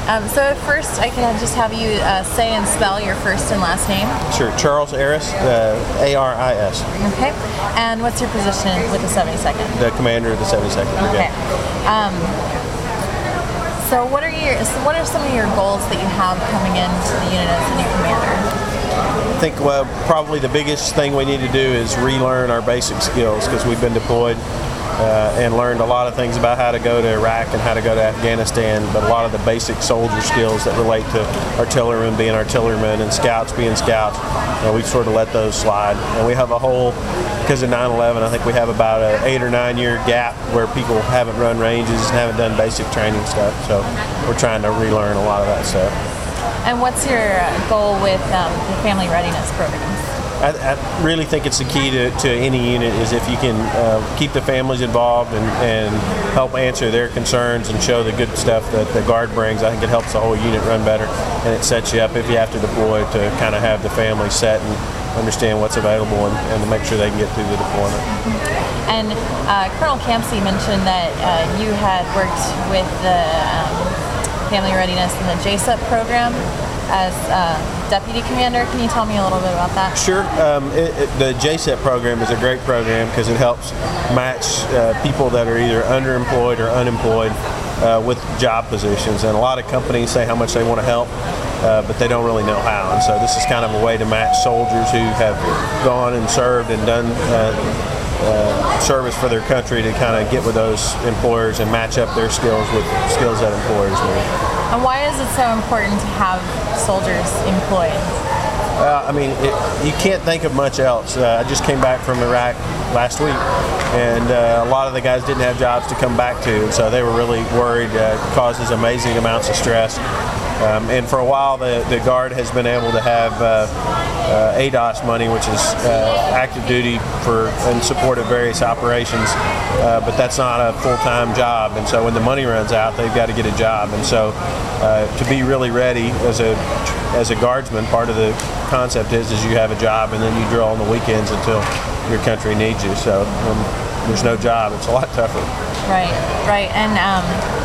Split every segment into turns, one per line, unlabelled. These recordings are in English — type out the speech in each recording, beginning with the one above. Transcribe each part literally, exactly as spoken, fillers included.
Um, so at first, I can just have you uh, say and spell your first and last name.
Sure. Charles Aris, uh, A R I S.
Okay. And what's your position with the seventy-second?
The commander of the seventy-second Brigade.
Okay. Um, so what are your so what are some of your goals that you have coming into the unit as the new commander?
I think well, probably the biggest thing we need to do is relearn our basic skills because we've been deployed uh, and learned a lot of things about how to go to Iraq and how to go to Afghanistan, but a lot of the basic soldier skills that relate to artillerymen being artillerymen and scouts being scouts, uh, we've sort of let those slide. And we have a whole, because of nine eleven, I think we have about an eight or nine year gap where people haven't run ranges and haven't done basic training stuff, so we're trying to relearn a lot of that stuff.
And what's your goal with um, the family readiness programs?
I, I really think it's the key to, to any unit is if you can uh, keep the families involved and, and help answer their concerns and show the good stuff that the Guard brings. I think it helps the whole unit run better, and it sets you up if you have to deploy to kind of have the family set and understand what's available and, and to make sure they can get through the deployment.
Mm-hmm. And uh, Colonel Campsey mentioned that uh, you had worked with the um, Family Readiness and the J S E P program as uh, deputy commander. Can you tell me a little bit about that?
Sure. Um, it, it, the J S E P program is a great program because it helps match uh, people that are either underemployed or unemployed uh, with job positions. And a lot of companies say how much they want to help, uh, but they don't really know how. And so this is kind of a way to match soldiers who have gone and served and done uh, uh, service for their country to kind of get with those employers and match up their skills with skills that employers need.
And why is it so important to have soldiers employed?
Uh, I mean, it, you can't think of much else. Uh, I just came back from Iraq last week, and uh, a lot of the guys didn't have jobs to come back to, and so they were really worried. Uh, it causes amazing amounts of stress. Um, and for a while, the, the Guard has been able to have uh, uh, A D O S money, which is uh, active duty for in support of various operations, uh, but that's not a full-time job. And so when the money runs out, they've got to get a job. And so uh, to be really ready as a as a Guardsman, part of the concept is is you have a job and then you drill on the weekends until your country needs you. So when there's no job, it's a lot tougher.
Right, right, and. Um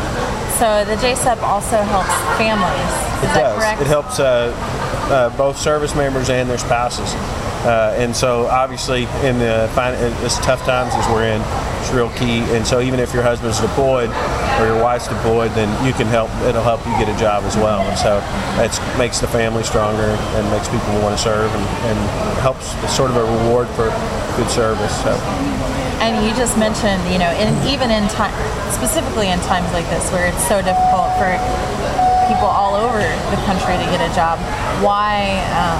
So the J S E P also helps families. Is
it
that
does.
correct?
It helps uh, uh, both service members and their spouses. Uh, and so obviously in the as tough times as we're in, it's real key. And so even if your husband's deployed or your wife's deployed, then you can help. It'll help you get a job as well. And so it makes the family stronger and makes people want to serve and, and helps. It's sort of a reward for good service. So.
And you just mentioned, you know, in, even in time, specifically in times like this where it's so difficult for people all over the country to get a job, why, um,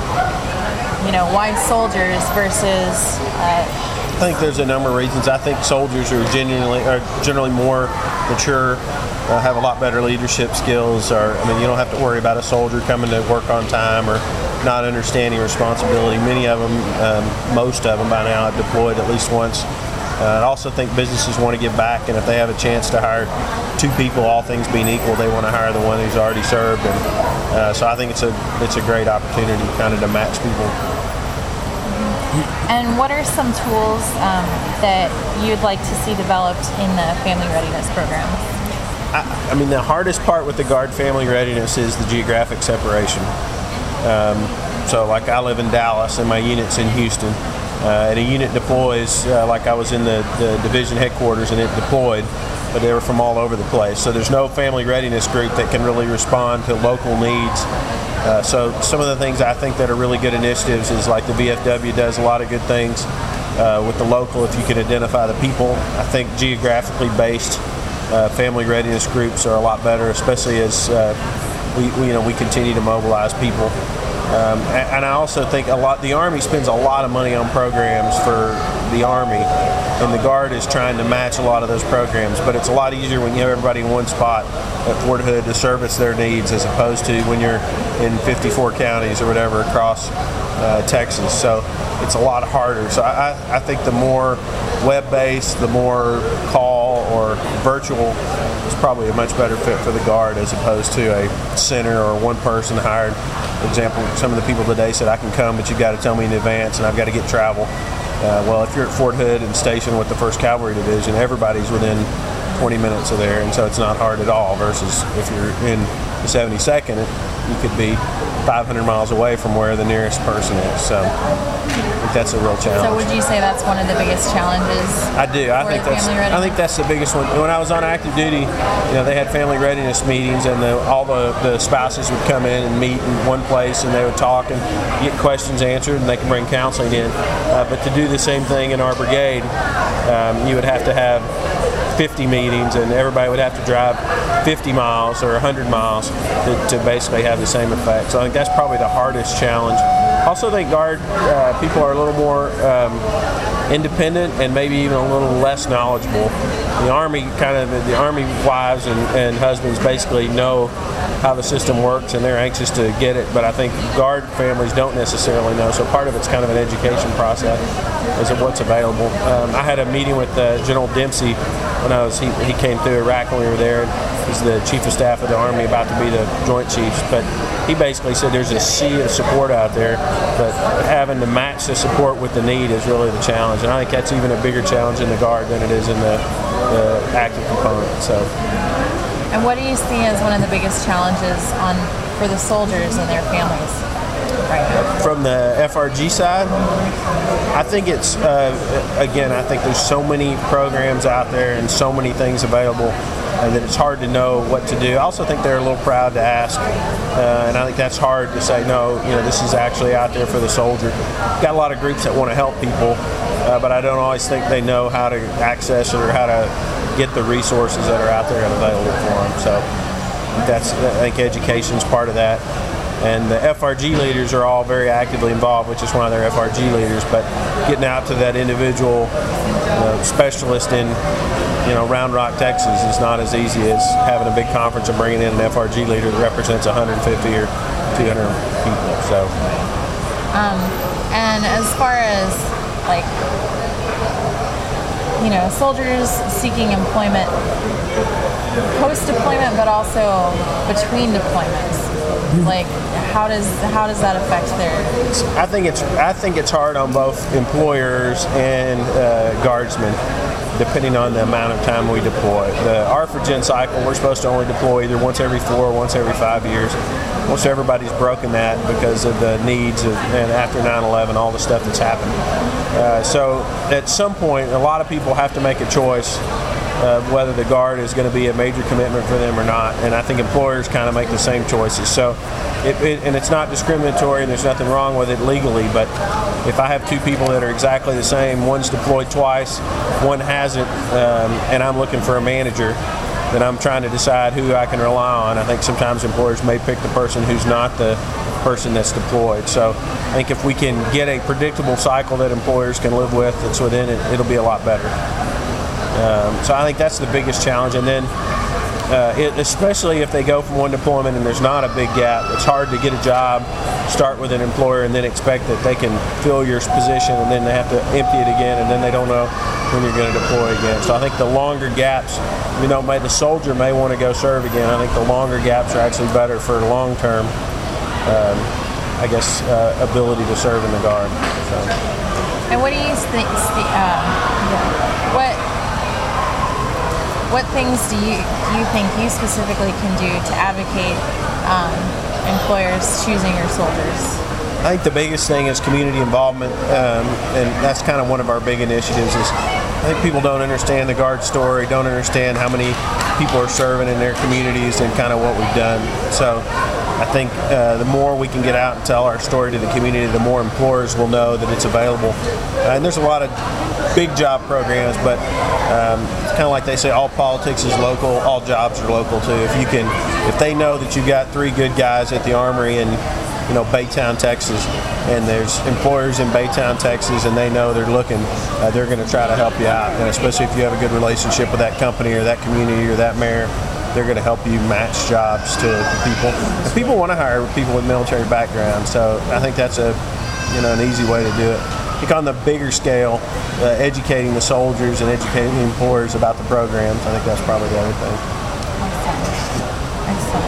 you know, why soldiers versus? Uh,
I think there's a number of reasons. I think soldiers are genuinely, are generally more mature, uh, have a lot better leadership skills. Or I mean, you don't have to worry about a soldier coming to work on time or not understanding responsibility. Many of them, um, most of them by now have deployed at least once. Uh, I also think businesses want to give back, and if they have a chance to hire two people, all things being equal, they want to hire the one who's already served. And uh, so I think it's a it's a great opportunity kind of to match people.
And what are some tools um, that you'd like to see developed in the Family Readiness program?
I, I mean, the hardest part with the Guard Family Readiness is the geographic separation. Um, so like I live in Dallas and my unit's in Houston, uh, and a unit deploys, uh, like I was in the, the division headquarters and it deployed, but they were from all over the place. So there's no family readiness group that can really respond to local needs. Uh, so some of the things I think that are really good initiatives is like the V F W does a lot of good things uh, with the local. If you can identify the people, I think geographically based uh, family readiness groups are a lot better, especially as uh, we, we you know we continue to mobilize people. Um, and, and I also think a lot. The Army spends a lot of money on programs for the Army, and the Guard is trying to match a lot of those programs. But it's a lot easier when you have everybody in one spot at Fort Hood to service their needs, as opposed to when you're in fifty-four counties or whatever across uh, Texas. So it's a lot harder. So I, I think the more web-based, the more call or virtual is probably a much better fit for the Guard as opposed to a center or one person hired. For example, some of the people today said, I can come, but you've got to tell me in advance and I've got to get travel. Uh, well, if you're at Fort Hood and stationed with the first Cavalry Division, everybody's within twenty minutes of there, and so it's not hard at all. Versus if you're in the seventy-second, you could be five hundred miles away from where the nearest person is. So I think that's a real challenge.
So would you say that's one of the biggest challenges?
I do. I think that's. I think that's the biggest one. When I was on active duty, you know, they had family readiness meetings, and the, all the, the spouses would come in and meet in one place, and they would talk and get questions answered, and they can bring counseling in. Uh, but to do the same thing in our brigade, um, you would have to have fifty meetings, and everybody would have to drive fifty miles or one hundred miles to, to basically have the same effect. So I think that's probably the hardest challenge. Also, I think Guard uh, people are a little more um, independent and maybe even a little less knowledgeable. The Army kind of, the Army wives and, and husbands basically know how the system works, and they're anxious to get it, but I think Guard families don't necessarily know, so part of it's kind of an education process as of what's available. Um, I had a meeting with uh, General Dempsey when I was, he, he came through Iraq when we were there. He's the Chief of Staff of the Army, about to be the Joint Chiefs, but he basically said there's a sea of support out there, but having to match the support with the need is really the challenge, and I think that's even a bigger challenge in the Guard than it is in the, the active component. So.
And what do you see as one of the biggest challenges on for the soldiers and their families right now?
From the F R G side, I think it's, uh, again, I think there's so many programs out there and so many things available uh, that it's hard to know what to do. I also think they're a little proud to ask, uh, and I think that's hard to say, no, you know, this is actually out there for the soldier. Got a lot of groups that want to help people, uh, but I don't always think they know how to access it or how to get the resources that are out there and available for them. So that's, I think education is part of that. And the F R G leaders are all very actively involved, which is why they're F R G leaders. But getting out to that individual uh, specialist in, you know, Round Rock, Texas, is not as easy as having a big conference and bringing in an F R G leader that represents one hundred fifty or two hundred people. So.
Um, and as far as like, you know, soldiers seeking employment post-deployment, but also between deployments. Like, how does how does that affect their?
I think it's I think it's hard on both employers and uh, guardsmen, depending on the amount of time we deploy. The ARFAGEN cycle, we're supposed to only deploy either once every four or once every five years. Most everybody's broken that because of the needs of, and after nine eleven, all the stuff that's happened. Uh, so at some point, a lot of people have to make a choice of whether the Guard is going to be a major commitment for them or not. And I think employers kind of make the same choices. So, it, it, and it's not discriminatory, and there's nothing wrong with it legally, but if I have two people that are exactly the same, one's deployed twice, one hasn't, um, and I'm looking for a manager, then I'm trying to decide who I can rely on. I think sometimes employers may pick the person who's not the person that's deployed. So I think if we can get a predictable cycle that employers can live with that's within it, it'll be a lot better. Um, so I think that's the biggest challenge. And then uh, it, especially if they go from one deployment and there's not a big gap, it's hard to get a job, start with an employer, and then expect that they can fill your position, and then they have to empty it again, and then they don't know when you're going to deploy again. So I think the longer gaps, you know, may, the soldier may want to go serve again. I think the longer gaps are actually better for long-term, um, I guess, uh, ability to serve in the Guard. So.
And what do you think? Uh, what what things do you do you think you specifically can do to advocate um, employers choosing your soldiers?
I think the biggest thing is community involvement, um, and that's kind of one of our big initiatives. Is I think people don't understand the Guard story, don't understand how many people are serving in their communities, and kind of what we've done. So I think uh, the more we can get out and tell our story to the community, the more employers will know that it's available. Uh, and there's a lot of big job programs, but um, it's kind of like they say, all politics is local, all jobs are local too. If you can, if they know that you've got three good guys at the Armory in, you know, Baytown, Texas, and there's employers in Baytown, Texas, and they know they're looking, uh, they're going to try to help you out. And especially if you have a good relationship with that company or that community or that mayor, they're going to help you match jobs to people. And people want to hire people with military backgrounds, so I think that's a, you know, an easy way to do it. I think on the bigger scale, uh, educating the soldiers and educating the employers about the programs, I think that's probably the other thing.
Excellent. Excellent.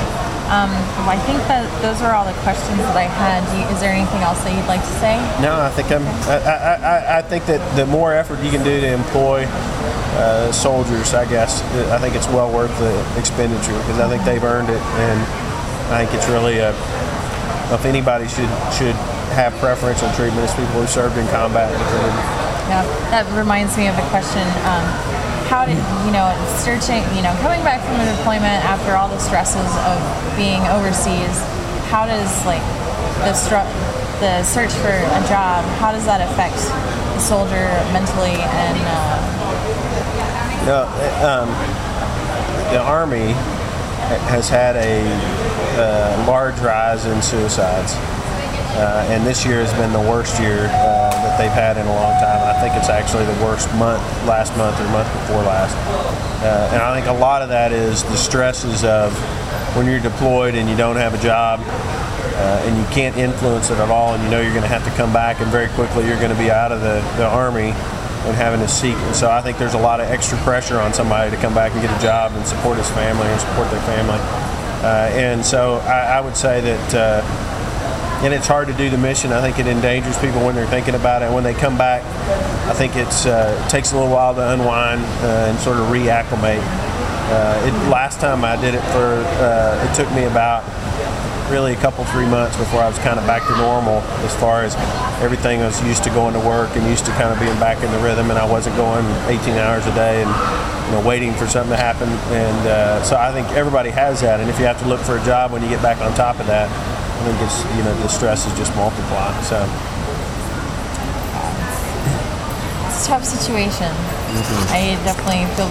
Um, well, I think that those are all the questions that I had. Do you, is there anything else that you'd like to say?
No, I think I'm. I, I, I, I think that the more effort you can do to employ uh, soldiers, I guess, I think it's well worth the expenditure because I think they've earned it, and I think it's really a. If anybody should should have preferential treatment, it's people who served in combat.
Yeah, that reminds me of a question. Um, how did you know searching? You know, coming back from a deployment after all the stresses of being overseas, how does like the stru- the search for a job? How does that affect the soldier mentally and? Uh...
No, um, the Army has had a uh, large rise in suicides. Uh, and this year has been the worst year uh, that they've had in a long time. I think it's actually the worst month, last month or month before last. Uh, and I think a lot of that is the stresses of when you're deployed and you don't have a job uh, and you can't influence it at all, and you know you're going to have to come back, and very quickly you're going to be out of the, the Army and having to seek. And so I think there's a lot of extra pressure on somebody to come back and get a job and support his family and support their family. Uh, and so I, I would say that. Uh, And it's hard to do the mission. I think it endangers people when they're thinking about it. When they come back, I think it's, uh, it takes a little while to unwind uh, and sort of reacclimate. Uh, it, last time I did it for, uh, it took me about really a couple, three months before I was kind of back to normal as far as everything. I was used to going to work and used to kind of being back in the rhythm, and I wasn't going eighteen hours a day and you know waiting for something to happen. And uh, so I think everybody has that. And if you have to look for a job when you get back on top of that, I think it's, you know, the stress is just multiplied. So
it's a tough situation. Mm-hmm. I definitely feel